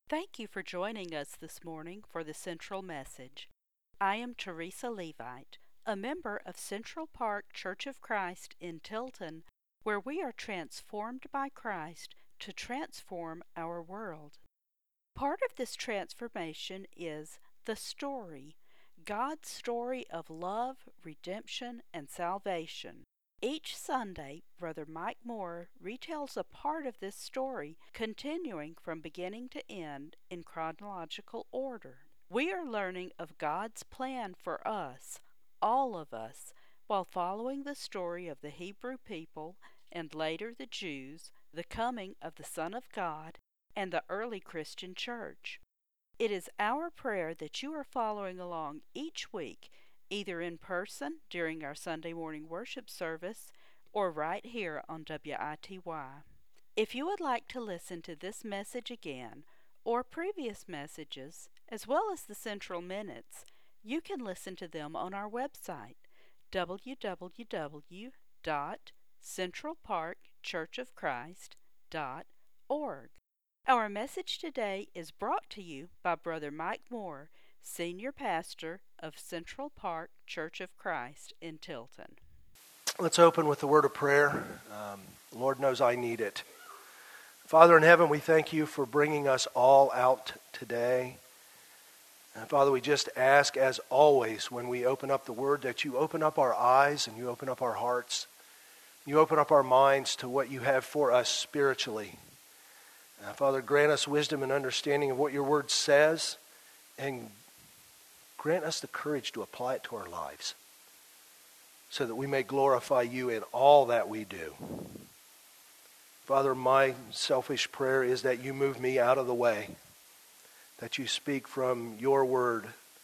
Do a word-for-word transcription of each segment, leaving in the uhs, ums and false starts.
Thank you for joining us this morning for the Central Message. I am Teresa Levite, a member of Central Park Church of Christ in Tilton, where we are transformed by Christ to transform our world. Part of this transformation is the story, God's story of love, redemption, and salvation. Each Sunday, Brother Mike Moore retells a part of this story, continuing from beginning to end in chronological order. We are learning of God's plan for us, all of us, while following the story of the Hebrew people and later the Jews, the coming of the Son of God, and the early Christian church. It is our prayer that you are following along each week, either in person during our Sunday morning worship service or right here on W I T Y. If you would like to listen to this message again or previous messages, as well as the Central Minutes, you can listen to them on our website, w w w dot central park church of christ dot org. Our message today is brought to you by Brother Mike Moore, Senior Pastor of Central Park Church of Christ in Tilton. Let's open with a word of prayer. Um, Lord knows I need it. Father in heaven, we thank you for bringing us all out today. And Father, we just ask, as always, when we open up the word, that you open up our eyes and you open up our hearts. You open up our minds to what you have for us spiritually. Uh, Father, grant us wisdom and understanding of what your word says, and grant us the courage to apply it to our lives so that we may glorify you in all that we do. Father, my selfish prayer is that you move me out of the way, that you speak from your word,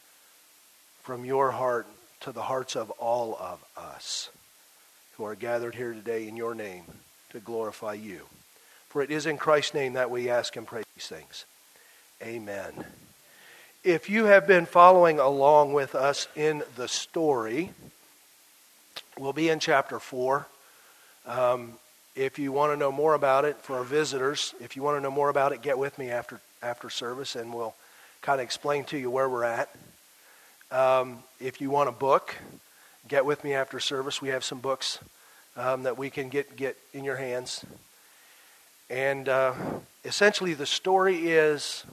from your heart to the hearts of all of us who are gathered here today in your name to glorify you. For it is in Christ's name that we ask and pray these things. Amen. If you have been following along with us in the story, we'll be in chapter four. Um, if you want to know more about it, for our visitors, if you want to know more about it, get with me after after service and we'll kind of explain to you where we're at. Um, if you want a book, get with me after service. We have some books um, that we can get, get in your hands. And uh, essentially the story is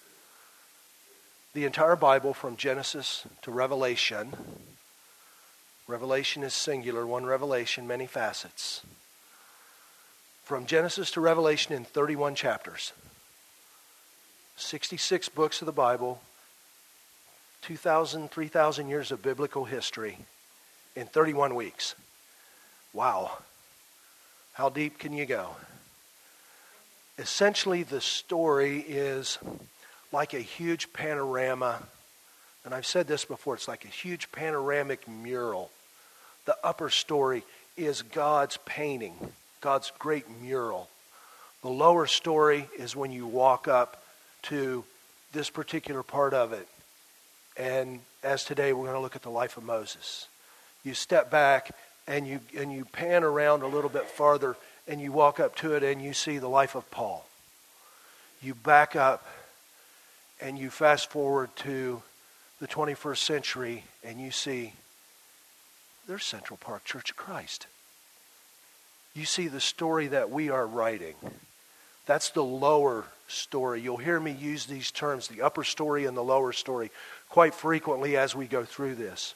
the entire Bible from Genesis to Revelation. Revelation is singular, one revelation, many facets. From Genesis to Revelation in thirty-one chapters. sixty-six books of the Bible, two thousand, three thousand years of biblical history in thirty-one weeks. Wow. How deep can you go? Essentially, the story is like a huge panorama, and I've said this before, it's like a huge panoramic mural. The upper story is God's painting, God's great mural. The lower story is when you walk up to this particular part of it. And as today, we're going to look at the life of Moses. You step back and you and you pan around a little bit farther, and you walk up to it and you see the life of Paul. You back up and you fast forward to the twenty-first century and you see there's Central Park Church of Christ. You see the story that we are writing. That's the lower story. You'll hear me use these terms, the upper story and the lower story, quite frequently as we go through this.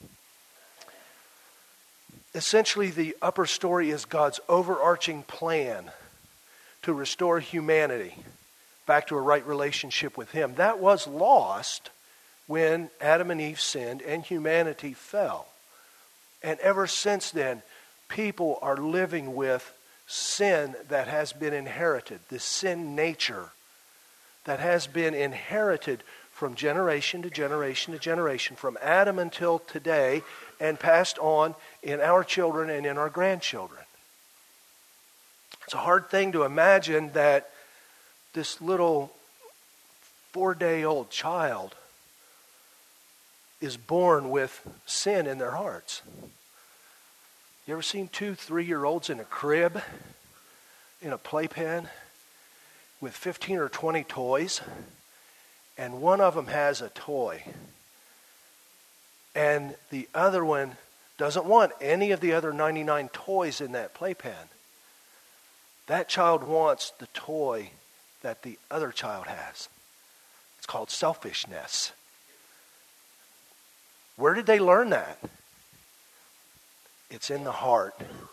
Essentially, the upper story is God's overarching plan to restore humanity back to a right relationship with Him. That was lost when Adam and Eve sinned and humanity fell. And ever since then, people are living with sin that has been inherited, the sin nature that has been inherited from generation to generation to generation, from Adam until today, and passed on in our children and in our grandchildren. It's a hard thing to imagine that this little four-day-old child is born with sin in their hearts. You ever seen two, three-year-olds in a crib, in a playpen, with fifteen or twenty toys, and one of them has a toy, and the other one doesn't want any of the other ninety-nine toys in that playpen. That child wants the toy that the other child has. It's called selfishness. Where did they learn that? It's in the heart.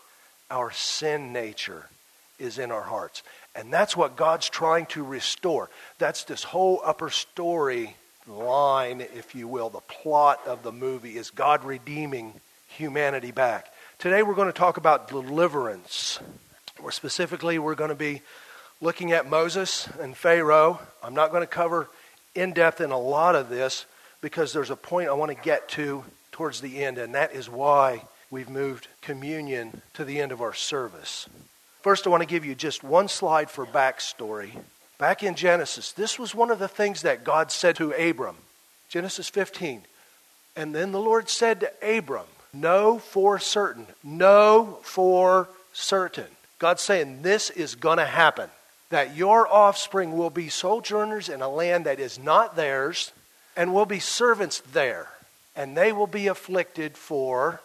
Our sin nature is in our hearts. And that's what God's trying to restore. That's this whole upper story line, if you will. The plot of the movie is God redeeming humanity back. Today we're going to talk about deliverance. More specifically, we're going to be looking at Moses and Pharaoh. I'm not going to cover in depth in a lot of this because there's a point I want to get to towards the end, and that is why we've moved communion to the end of our service. First, I want to give you just one slide for backstory. Back in Genesis, this was one of the things that God said to Abram. Genesis fifteen. And then the Lord said to Abram, know for certain, know for certain. God's saying this is going to happen. That your offspring will be sojourners in a land that is not theirs and will be servants there. And they will be afflicted for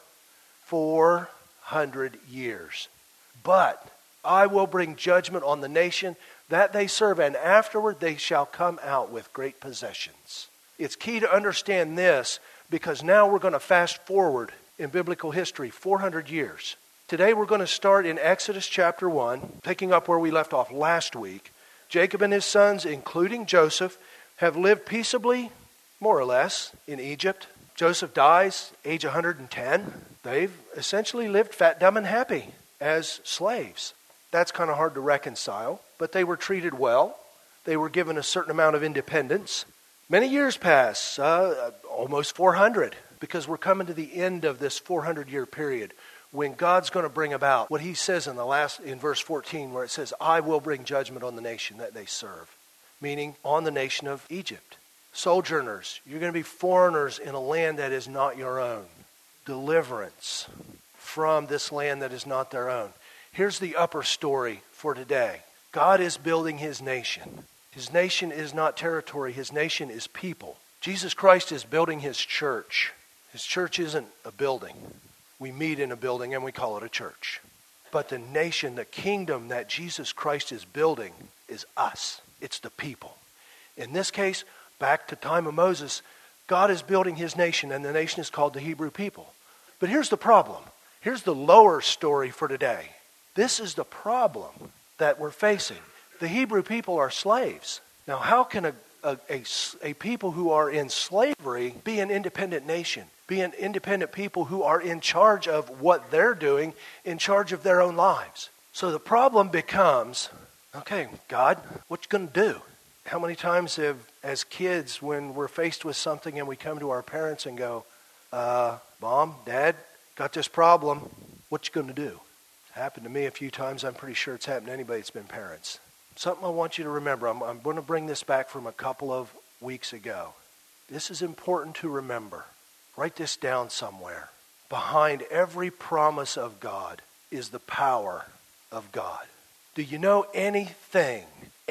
four hundred years. But I will bring judgment on the nation that they serve, and afterward they shall come out with great possessions. It's key to understand this because now we're going to fast forward in biblical history four hundred years. Today we're going to start in Exodus chapter one, picking up where we left off last week. Jacob and his sons, including Joseph, have lived peaceably, more or less, in Egypt. Joseph dies, age one hundred ten. They've essentially lived fat, dumb, and happy as slaves. That's kind of hard to reconcile, but they were treated well. They were given a certain amount of independence. Many years pass, uh, almost four hundred, because we're coming to the end of this four hundred year period when God's going to bring about what he says in the last in verse fourteen, where it says, I will bring judgment on the nation that they serve, meaning on the nation of Egypt. Sojourners, you're going to be foreigners in a land that is not your own. Deliverance from this land that is not their own. Here's the upper story for today. God is building his nation. His nation is not territory. His nation is people. Jesus Christ is building his church. His church isn't a building. We meet in a building and we call it a church. But the nation, the kingdom that Jesus Christ is building is us. It's the people. In this case, back to time of Moses, God is building his nation, and the nation is called the Hebrew people. But here's the problem. Here's the lower story for today. This is the problem that we're facing. The Hebrew people are slaves. Now, how can a, a, a, a people who are in slavery be an independent nation? Be an independent people who are in charge of what they're doing, in charge of their own lives. So the problem becomes, okay, God, what you going to do? How many times have, as kids, when we're faced with something and we come to our parents and go, uh, Mom, Dad, got this problem, what you going to do? It's happened to me a few times. I'm pretty sure it's happened to anybody that's been parents. Something I want you to remember. I'm, I'm going to bring this back from a couple of weeks ago. This is important to remember. Write this down somewhere. Behind every promise of God is the power of God. Do you know anything,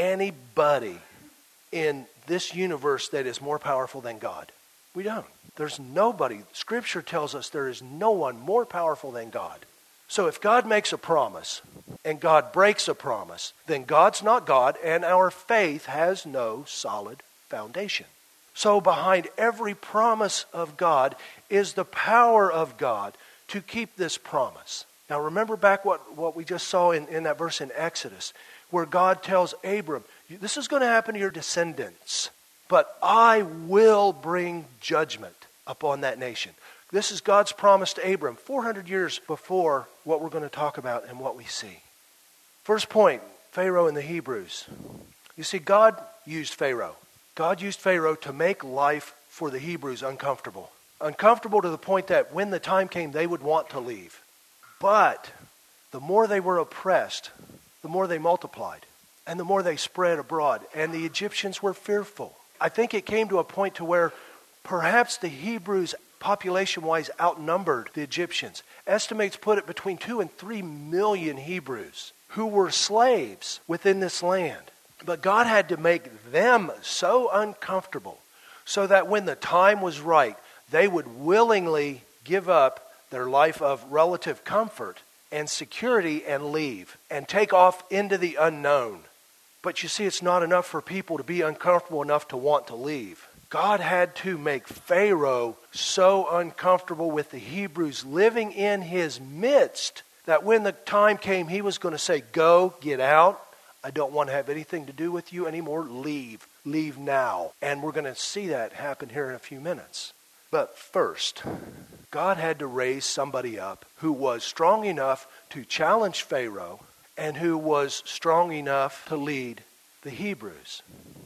anybody in this universe that is more powerful than God? We don't. There's nobody. Scripture tells us there is no one more powerful than God. So if God makes a promise and God breaks a promise, then God's not God and our faith has no solid foundation. So behind every promise of God is the power of God to keep this promise. Now remember back what, what we just saw in, in that verse in Exodus, where God tells Abram, this is going to happen to your descendants, but I will bring judgment upon that nation. This is God's promise to Abram four hundred years before what we're going to talk about and what we see. First point, Pharaoh and the Hebrews. You see, God used Pharaoh. God used Pharaoh to make life for the Hebrews uncomfortable. Uncomfortable to the point that when the time came, they would want to leave. But the more they were oppressed, the more they multiplied. And the more they spread abroad. And the Egyptians were fearful. I think it came to a point to where perhaps the Hebrews population-wise outnumbered the Egyptians. Estimates put it between two and three million Hebrews who were slaves within this land. But God had to make them so uncomfortable so that when the time was right, they would willingly give up their life of relative comfort and security and leave and take off into the unknown. But you see, it's not enough for people to be uncomfortable enough to want to leave. God had to make Pharaoh so uncomfortable with the Hebrews living in his midst that when the time came, he was going to say, go, get out. I don't want to have anything to do with you anymore. Leave. Leave now. And we're going to see that happen here in a few minutes. But first, God had to raise somebody up who was strong enough to challenge Pharaoh and who was strong enough to lead the Hebrews.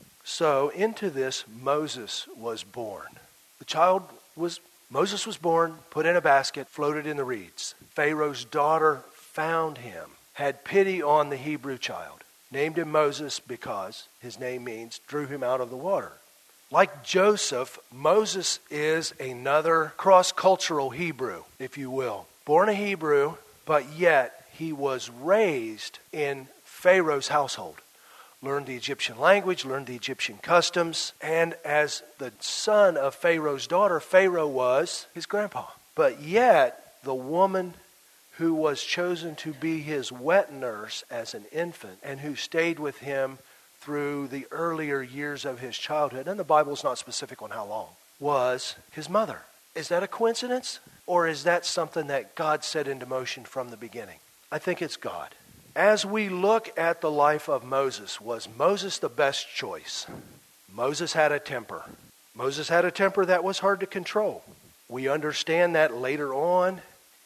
So into this, Moses was born. The child was, Moses was born, put in a basket, floated in the reeds. Pharaoh's daughter found him, had pity on the Hebrew child, named him Moses because his name means drew him out of the water. Like Joseph, Moses is another cross-cultural Hebrew, if you will. Born a Hebrew, but yet he was raised in Pharaoh's household. Learned the Egyptian language, learned the Egyptian customs, and as the son of Pharaoh's daughter, Pharaoh was his grandpa. But yet, the woman who was chosen to be his wet nurse as an infant and who stayed with him through the earlier years of his childhood, and the Bible's not specific on how long, was his mother. Is that a coincidence? Or is that something that God set into motion from the beginning? I think it's God. As we look at the life of Moses, was Moses the best choice? Moses had a temper. Moses had a temper that was hard to control. We understand that later on,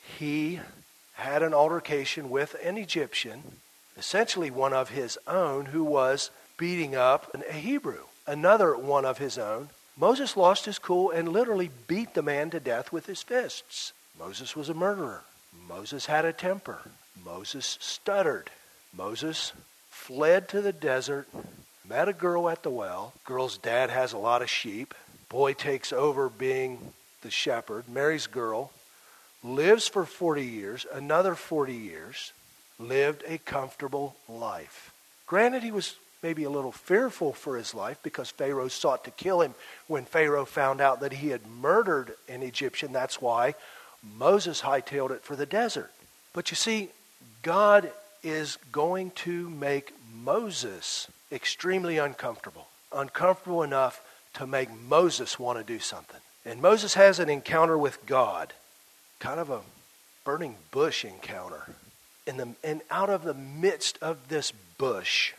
he had an altercation with an Egyptian, essentially one of his own, who was beating up a Hebrew, another one of his own. Moses lost his cool and literally beat the man to death with his fists. Moses was a murderer. Moses had a temper. Moses stuttered. Moses fled to the desert, met a girl at the well. Girl's dad has a lot of sheep. Boy takes over being the shepherd, marries girl, lives for forty years, another forty years, lived a comfortable life. Granted, he was maybe a little fearful for his life because Pharaoh sought to kill him when Pharaoh found out that he had murdered an Egyptian. That's why Moses hightailed it for the desert. But you see, God is going to make Moses extremely uncomfortable. Uncomfortable enough to make Moses want to do something. And Moses has an encounter with God. Kind of a burning bush encounter. In the, and out of the midst of this bush,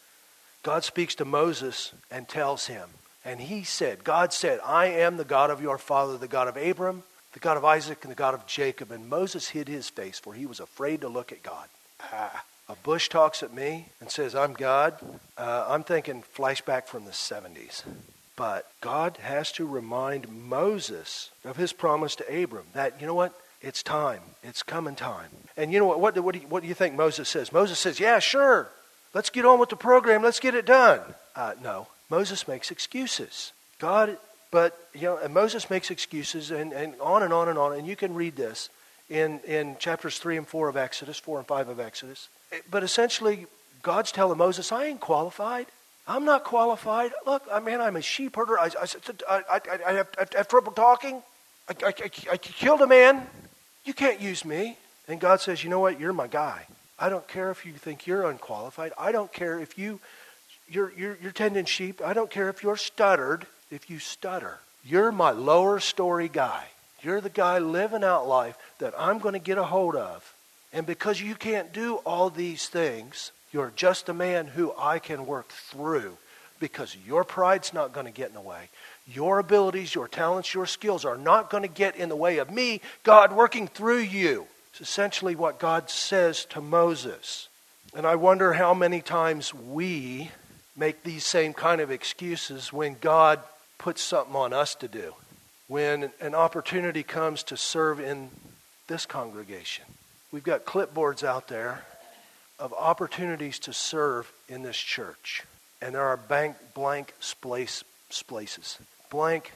God speaks to Moses and tells him, and he said, God said, I am the God of your father, the God of Abram, the God of Isaac, and the God of Jacob. And Moses hid his face, for he was afraid to look at God. Ah, a bush talks at me and says, I'm God. Uh, I'm thinking flashback from the seventies. But God has to remind Moses of his promise to Abram that, you know what? It's time. It's coming time. And you know what? What, what, do, you, what do you think Moses says? Moses says, yeah, sure. Let's get on with the program. Let's get it done. Uh, no. Moses makes excuses. God, but, you know, and Moses makes excuses and, and on and on and on. And you can read this in, in chapters three and four of Exodus, four and five of Exodus. But essentially, God's telling Moses, I ain't qualified. I'm not qualified. Look, I mean, I'm a sheep herder. I, I, I, I, I, have, I have trouble talking. I, I, I, I killed a man. You can't use me. And God says, you know what? You're my guy. I don't care if you think you're unqualified. I don't care if you, you're, you're, you're tending sheep. I don't care if you're stuttered. If you stutter, you're my lower story guy. You're the guy living out life that I'm going to get a hold of. And because you can't do all these things, you're just a man who I can work through because your pride's not going to get in the way. Your abilities, your talents, your skills are not going to get in the way of me, God, working through you. It's essentially what God says to Moses. And I wonder how many times we make these same kind of excuses when God puts something on us to do. When an opportunity comes to serve in this congregation. We've got clipboards out there of opportunities to serve in this church. And there are blank, blank space, spaces, blank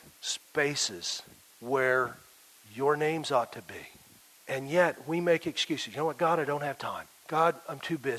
spaces where your names ought to be. And yet we make excuses. You know what, God, I don't have time. God, I'm too busy.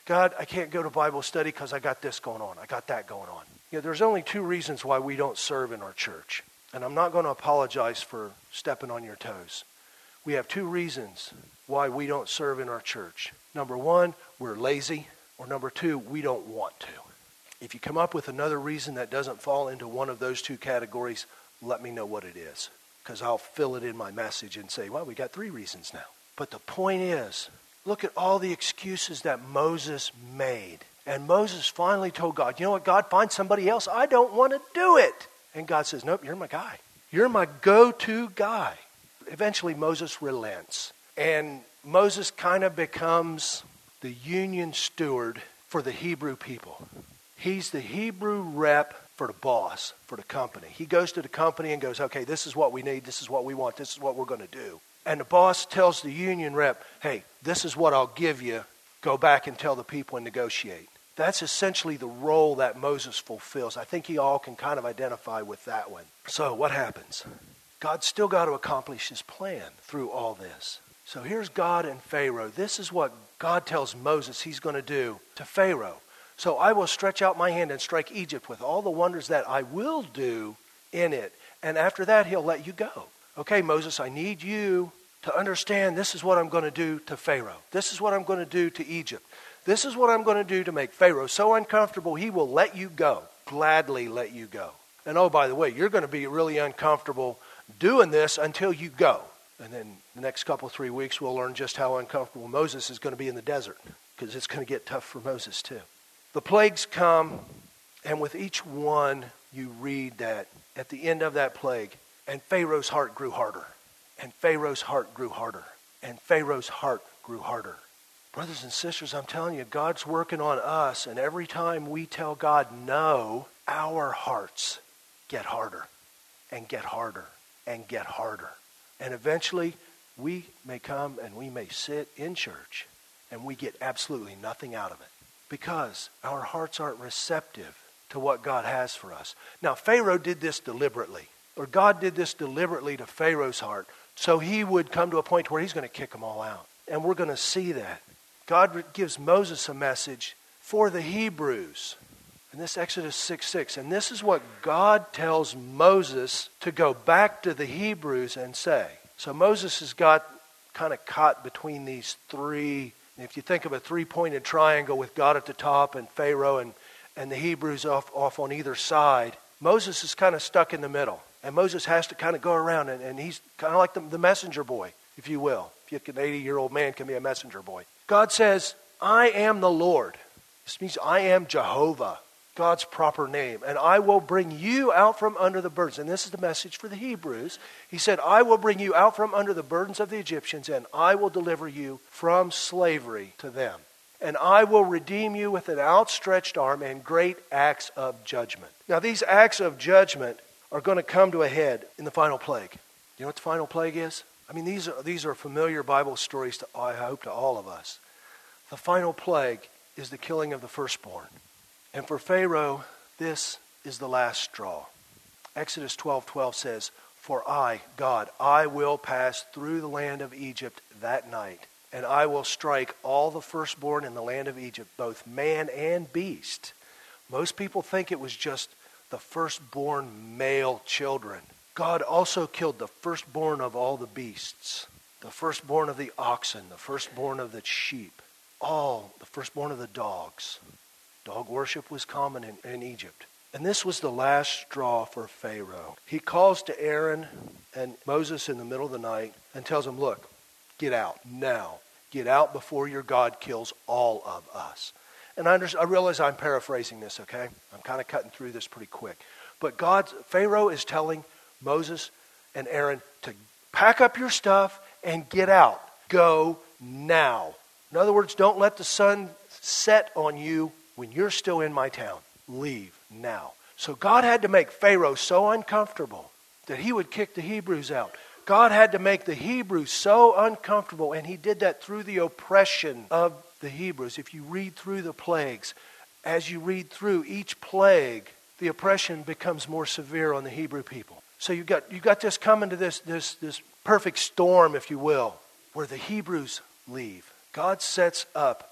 God, I can't go to Bible study because I got this going on. I got that going on. You know, there's only two reasons why we don't serve in our church. And I'm not going to apologize for stepping on your toes. We have two reasons why we don't serve in our church. Number one, we're lazy. Or number two, we don't want to. If you come up with another reason that doesn't fall into one of those two categories, let me know what it is. Because I'll fill it in my message and say, well, we got three reasons now. But the point is, look at all the excuses that Moses made. And Moses finally told God, you know what, God, find somebody else. I don't want to do it. And God says, nope, you're my guy. You're my go-to guy. Eventually, Moses relents. And Moses kind of becomes the union steward for the Hebrew people. He's the Hebrew rep for the boss, for the company. He goes to the company and goes, okay, this is what we need. This is what we want. This is what we're going to do. And the boss tells the union rep, hey, this is what I'll give you. Go back and tell the people and negotiate. That's essentially the role that Moses fulfills. I think you all can kind of identify with that one. So what happens? God's still got to accomplish his plan through all this. So here's God and Pharaoh. This is what God tells Moses he's going to do to Pharaoh. So I will stretch out my hand and strike Egypt with all the wonders that I will do in it. And after that, he'll let you go. Okay, Moses, I need you to understand this is what I'm going to do to Pharaoh. This is what I'm going to do to Egypt. This is what I'm going to do to make Pharaoh so uncomfortable he will let you go, gladly let you go. And oh, by the way, you're going to be really uncomfortable doing this until you go. And then the next couple, three weeks, we'll learn just how uncomfortable Moses is going to be in the desert, because it's going to get tough for Moses too. The plagues come, and with each one, you read that at the end of that plague, and Pharaoh's heart grew harder, and Pharaoh's heart grew harder, and Pharaoh's heart grew harder. Brothers and sisters, I'm telling you, God's working on us, and every time we tell God no, our hearts get harder, and get harder, and get harder. And eventually, we may come and we may sit in church, and we get absolutely nothing out of it, because our hearts aren't receptive to what God has for us. Now, Pharaoh did this deliberately, or God did this deliberately to Pharaoh's heart, so he would come to a point where he's going to kick them all out. And we're going to see that. God gives Moses a message for the Hebrews. And this Exodus six six. And this is what God tells Moses to go back to the Hebrews and say. So Moses has got kind of caught between these three. If you think of a three-pointed triangle with God at the top and Pharaoh and, and the Hebrews off, off on either side, Moses is kind of stuck in the middle. And Moses has to kind of go around, and, and he's kind of like the, the messenger boy, if you will. If you, an eighty-year-old man can be a messenger boy. God says, I am the Lord. This means I am Jehovah, God's proper name. And I will bring you out from under the burdens. And this is the message for the Hebrews. He said, I will bring you out from under the burdens of the Egyptians, and I will deliver you from slavery to them. And I will redeem you with an outstretched arm and great acts of judgment. Now, these acts of judgment are going to come to a head in the final plague. You know what the final plague is? I mean, these are, these are familiar Bible stories, to, I hope, to all of us. The final plague is the killing of the firstborn. And for Pharaoh, this is the last straw. Exodus twelve twelve says, For I, God, I will pass through the land of Egypt that night, and I will strike all the firstborn in the land of Egypt, both man and beast. Most people think it was just the firstborn male children. God also killed the firstborn of all the beasts, the firstborn of the oxen, the firstborn of the sheep, all the firstborn of the dogs. Dog worship was common in, in Egypt. And this was the last straw for Pharaoh. He calls to Aaron and Moses in the middle of the night and tells them, look, get out now. Get out before your God kills all of us. And I, under, I realize I'm paraphrasing this, okay? I'm kind of cutting through this pretty quick. But God, Pharaoh is telling Moses and Aaron to pack up your stuff and get out. Go now. In other words, don't let the sun set on you when you're still in my town. Leave now. So God had to make Pharaoh so uncomfortable that he would kick the Hebrews out. God had to make the Hebrews so uncomfortable, and he did that through the oppression of the Hebrews. If you read through the plagues, as you read through each plague, the oppression becomes more severe on the Hebrew people. So you got you got this coming to this this this perfect storm, if you will, where the Hebrews leave. God sets up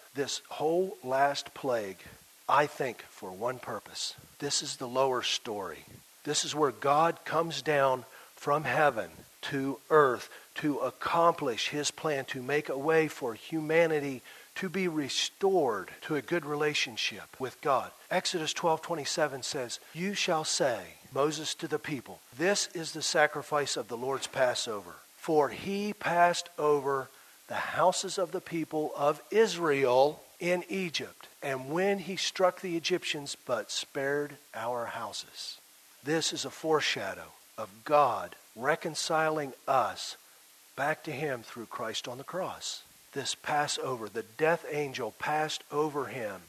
this whole last plague, I think, for one purpose. This is the lower story. This is where God comes down from heaven to earth to accomplish his plan, to make a way for humanity to be restored to a good relationship with God. Exodus twelve twenty-seven says, "You shall say," Moses to the people, "This is the sacrifice of the Lord's Passover. For he passed over the houses of the people of Israel in Egypt, and when he struck the Egyptians, but spared our houses." This is a foreshadow of God reconciling us back to him through Christ on the cross. This Passover, the death angel passed over him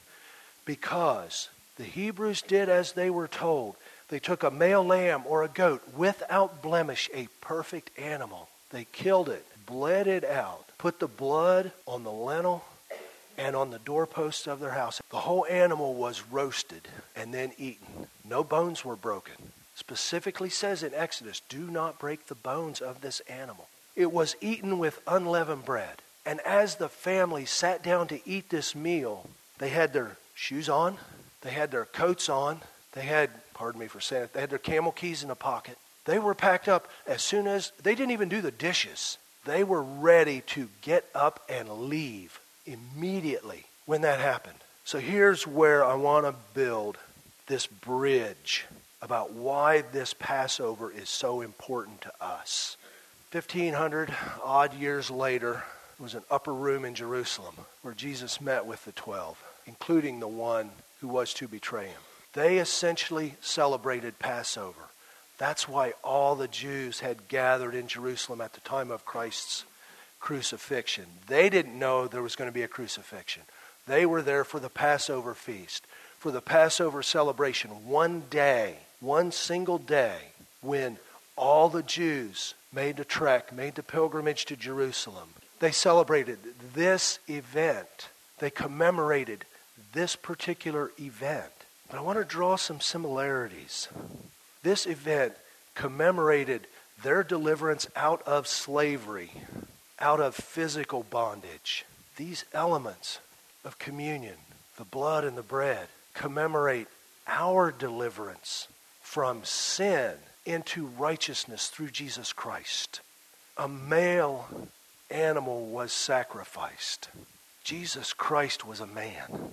because the Hebrews did as they were told. They took a male lamb or a goat without blemish, a perfect animal. They killed it, bled it out, put the blood on the lintel and on the doorposts of their house. The whole animal was roasted and then eaten. No bones were broken. Specifically says in Exodus, do not break the bones of this animal. It was eaten with unleavened bread. And as the family sat down to eat this meal, they had their shoes on, they had their coats on, they had, pardon me for saying it, they had their camel keys in a pocket. They were packed up as soon as, they didn't even do the dishes. They were ready to get up and leave immediately when that happened. So here's where I want to build this bridge about why this Passover is so important to us. fifteen hundred odd years later, there was an upper room in Jerusalem where Jesus met with the twelve, including the one who was to betray him. They essentially celebrated Passover. That's why all the Jews had gathered in Jerusalem at the time of Christ's crucifixion. They didn't know there was going to be a crucifixion. They were there for the Passover feast, for the Passover celebration. One day, one single day, when all the Jews made the trek, made the pilgrimage to Jerusalem. They celebrated this event. They commemorated this particular event. But I want to draw some similarities. This event commemorated their deliverance out of slavery, out of physical bondage. These elements of communion, the blood and the bread, commemorate our deliverance from sin into righteousness through Jesus Christ. A male animal was sacrificed. Jesus Christ was a man.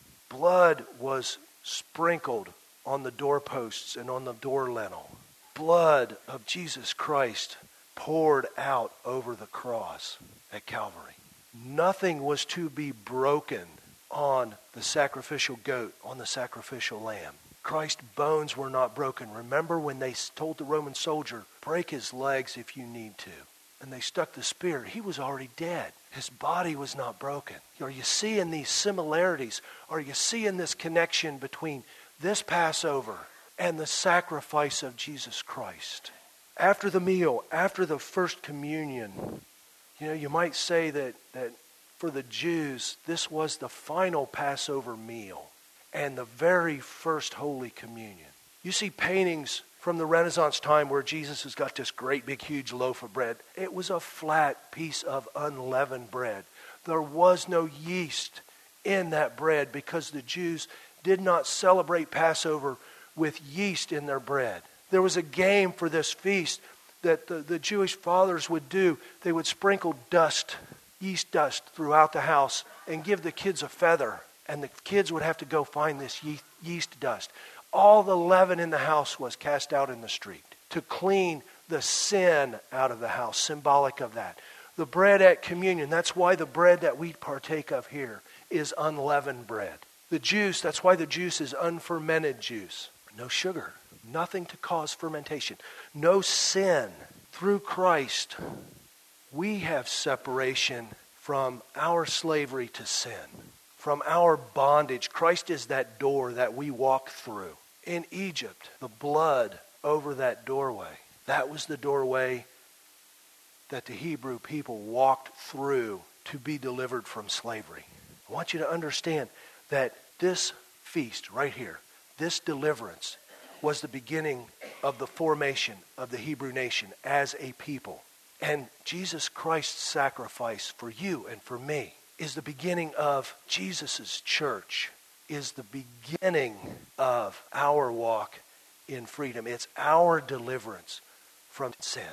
Blood was sprinkled on the doorposts and on the door lintel. Blood of Jesus Christ poured out over the cross at Calvary. Nothing was to be broken on the sacrificial goat, on the sacrificial lamb. Christ's bones were not broken. Remember when they told the Roman soldier, break his legs if you need to. And they stuck the spear. He was already dead. His body was not broken. Are you seeing these similarities? Are you seeing this connection between this Passover and the sacrifice of Jesus Christ? After the meal, after the first communion, you know, you might say that, that for the Jews, this was the final Passover meal and the very first Holy Communion. You see paintings from the Renaissance time where Jesus has got this great big huge loaf of bread. It was a flat piece of unleavened bread. There was no yeast in that bread because the Jews did not celebrate Passover with yeast in their bread. There was a game for this feast that the, the Jewish fathers would do. They would sprinkle dust, yeast dust, throughout the house and give the kids a feather. And the kids would have to go find this yeast, yeast dust. All the leaven in the house was cast out in the street to clean the sin out of the house, symbolic of that. The bread at communion, that's why the bread that we partake of here is unleavened bread. The juice, that's why the juice is unfermented juice. No sugar, nothing to cause fermentation. No sin. Through Christ, we have separation from our slavery to sin, from our bondage. Christ is that door that we walk through. In Egypt, the blood over that doorway, that was the doorway that the Hebrew people walked through to be delivered from slavery. I want you to understand that this feast right here, this deliverance, was the beginning of the formation of the Hebrew nation as a people. And Jesus Christ's sacrifice for you and for me is the beginning of Jesus' church, is the beginning of our walk in freedom. It's our deliverance from sin.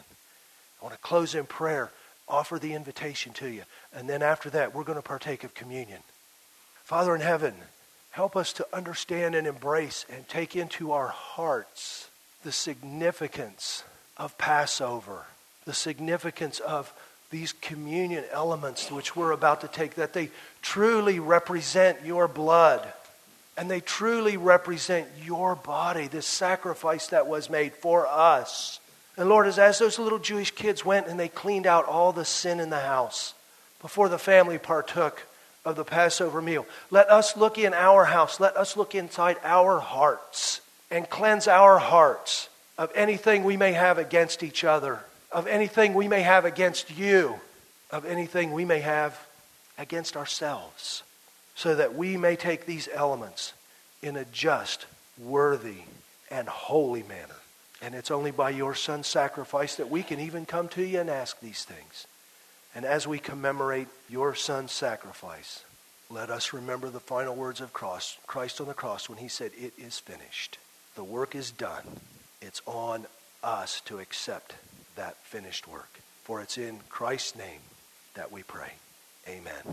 I want to close in prayer, offer the invitation to you, and then after that, we're going to partake of communion. Father in heaven, help us to understand and embrace and take into our hearts the significance of Passover, the significance of these communion elements which we're about to take, that they truly represent your blood and they truly represent your body, this sacrifice that was made for us. And Lord, as, as those little Jewish kids went and they cleaned out all the sin in the house before the family partook of the Passover meal, let us look in our house, let us look inside our hearts and cleanse our hearts of anything we may have against each other, of anything we may have against you, of anything we may have against ourselves, so that we may take these elements in a just, worthy, and holy manner. And it's only by your Son's sacrifice that we can even come to you and ask these things. And as we commemorate your Son's sacrifice, let us remember the final words of Christ on the cross when he said, "It is finished." The work is done. It's on us to accept that finished work. For it's in Christ's name that we pray. Amen.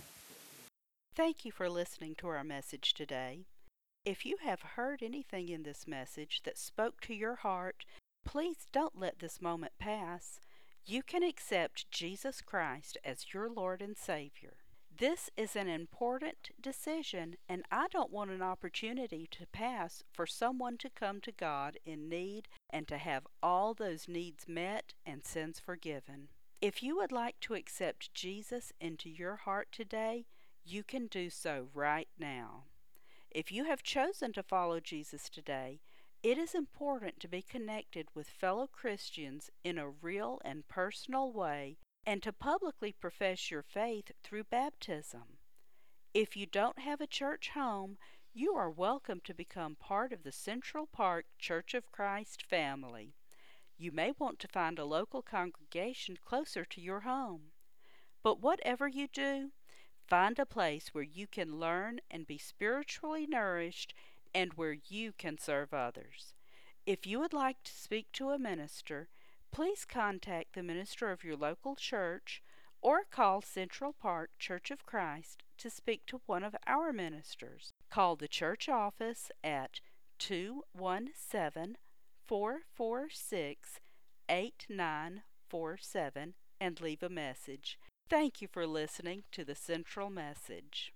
Thank you for listening to our message today. If you have heard anything in this message that spoke to your heart, please don't let this moment pass. You can accept Jesus Christ as your Lord and Savior. This is an important decision, and I don't want an opportunity to pass for someone to come to God in need and to have all those needs met and sins forgiven. If you would like to accept Jesus into your heart today, you can do so right now. If you have chosen to follow Jesus today, it is important to be connected with fellow Christians in a real and personal way and to publicly profess your faith through baptism. If you don't have a church home, you are welcome to become part of the Central Park Church of Christ family. You may want to find a local congregation closer to your home. But whatever you do, find a place where you can learn and be spiritually nourished and where you can serve others. If you would like to speak to a minister, please contact the minister of your local church or call Central Park Church of Christ to speak to one of our ministers. Call the church office at two one seven, four four six, eight nine four seven and leave a message. Thank you for listening to the Central Message.